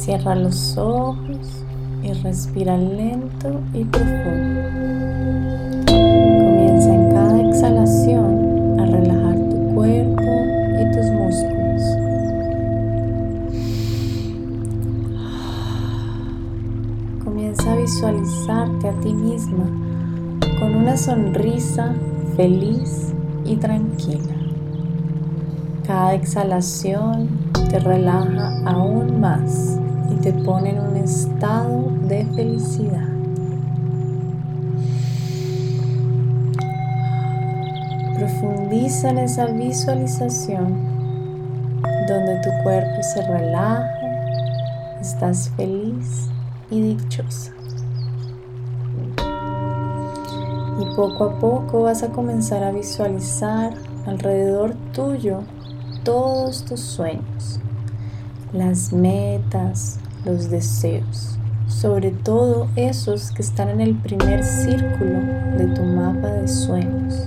Cierra los ojos y respira lento y profundo. Comienza en cada exhalación a relajar tu cuerpo y tus músculos. Comienza a visualizarte a ti misma con una sonrisa feliz y tranquila. Cada exhalación te relaja aún más y te pone en un estado de felicidad. Profundiza en esa visualización donde tu cuerpo se relaja, estás feliz y dichosa. Y poco a poco vas a comenzar a visualizar alrededor tuyo todos tus sueños, las metas, los deseos, sobre todo esos que están en el primer círculo de tu mapa de sueños.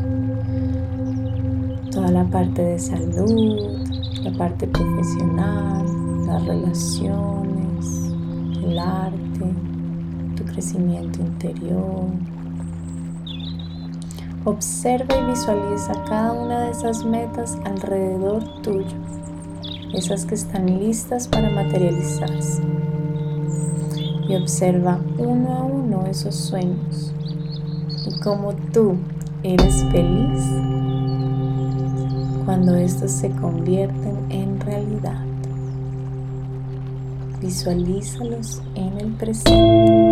Toda la parte de salud, la parte profesional, las relaciones, el arte, tu crecimiento interior. Observa y visualiza cada una de esas metas alrededor tuyo, esas que están listas para materializarse. Y observa uno a uno esos sueños y cómo tú eres feliz cuando estos se convierten en realidad. Visualízalos en el presente.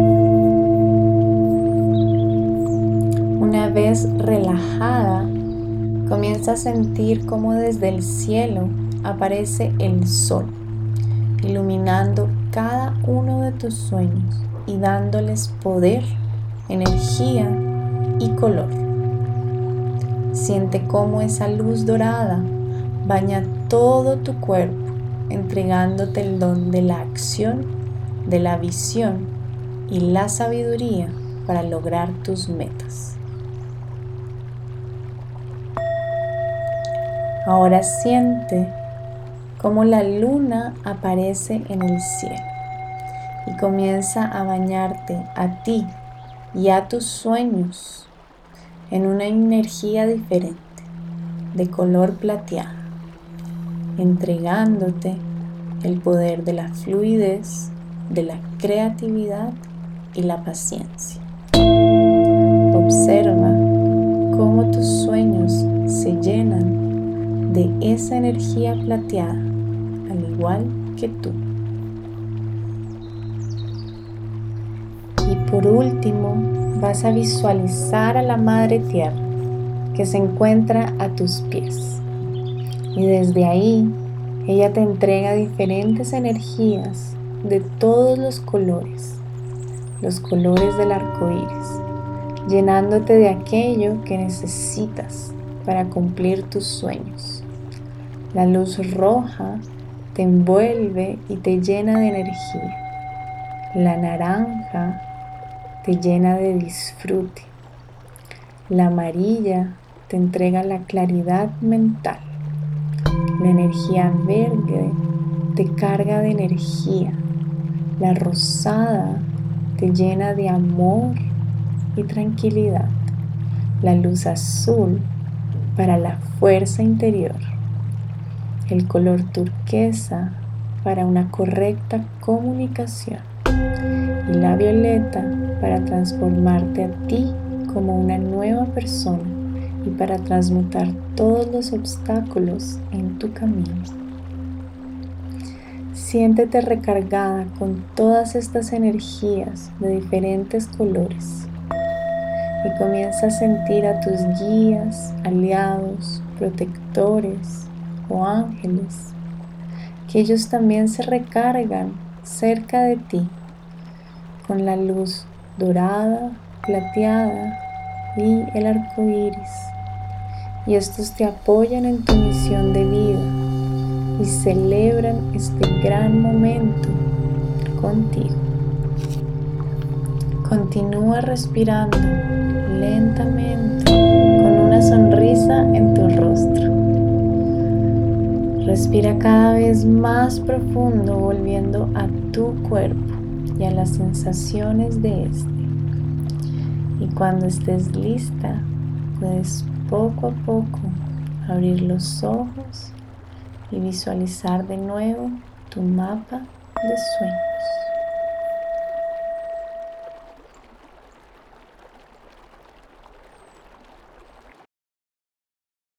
Una vez relajada, comienza a sentir cómo desde el cielo aparece el sol, iluminando cada uno de tus sueños y dándoles poder, energía y color. Siente cómo esa luz dorada baña todo tu cuerpo, entregándote el don de la acción, de la visión y la sabiduría para lograr tus metas. Ahora siente cómo la luna aparece en el cielo y comienza a bañarte a ti y a tus sueños en una energía diferente, de color plateado, entregándote el poder de la fluidez, de la creatividad y la paciencia. Observa cómo tus sueños se llenan de esa energía plateada, al igual que tú. Y por último, vas a visualizar a la Madre Tierra que se encuentra a tus pies. Y desde ahí, ella te entrega diferentes energías de todos los colores del arco iris, llenándote de aquello que necesitas para cumplir tus sueños. La luz roja te envuelve y te llena de energía. La naranja te llena de disfrute. La amarilla te entrega la claridad mental. La energía verde te carga de energía. La rosada te llena de amor y tranquilidad. La luz azul para la fuerza interior. El color turquesa para una correcta comunicación. Y la violeta para transformarte a ti como una nueva persona y para transmutar todos los obstáculos en tu camino. Siéntete recargada con todas estas energías de diferentes colores y comienza a sentir a tus guías, aliados, protectores o ángeles, que ellos también se recargan cerca de ti con la luz dorada, plateada y el arco iris. Y estos te apoyan en tu misión de vida y celebran este gran momento contigo. Continúa respirando lentamente con una sonrisa en tu rostro. Respira cada vez más profundo, volviendo a tu cuerpo y a las sensaciones de este. Y cuando estés lista, puedes poco a poco abrir los ojos y visualizar de nuevo tu mapa de sueños.